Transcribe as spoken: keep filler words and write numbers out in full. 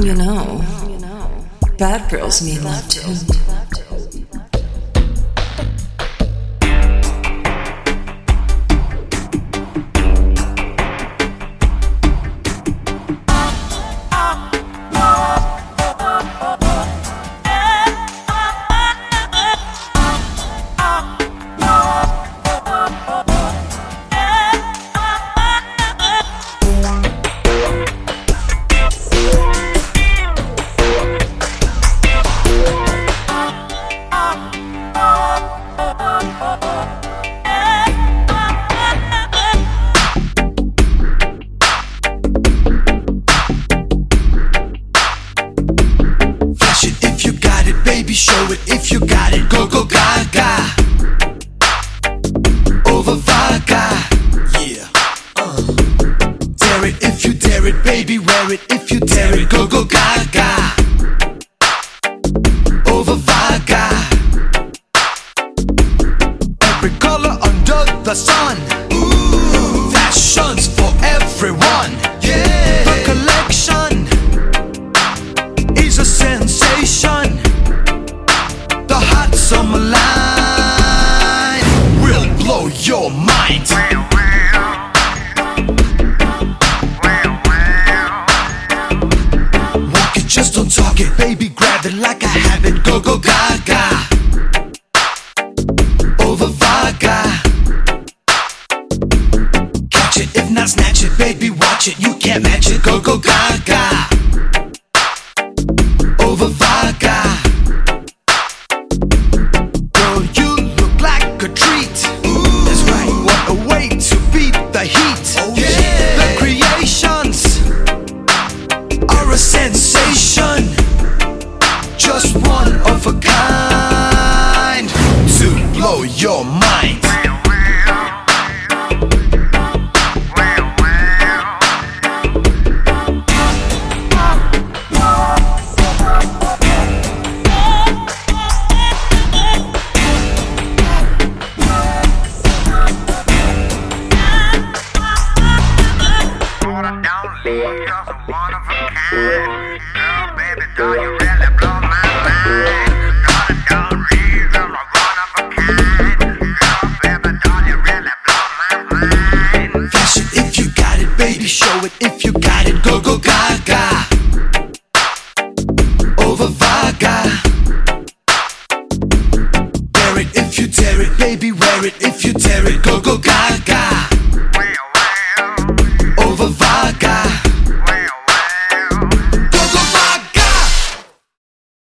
You know, bad girls need love too. Baby, show it if you got it. Go, go, gaga. Over Vaga. Yeah. Uh. Dare it if you dare it, baby. Wear it if you dare it. Go, go, gaga. Over Vaga. Every color under the sun. Ooh. Fashions for everyone. Yeah. The collection is a sensation. The hot summer line will blow your mind. Walk it, just don't talk it. Baby, grab it like I have it. Go, go, gaga. Over Vaga. Catch it, if not snatch it. Baby, watch it, you can't match it. Go, go, gaga. Over Vaga. A treat. Ooh. That's right. What a way to beat the heat. Oh, yeah. The creations are a sensation, just one of a kind to blow your mind. Just one of a kind.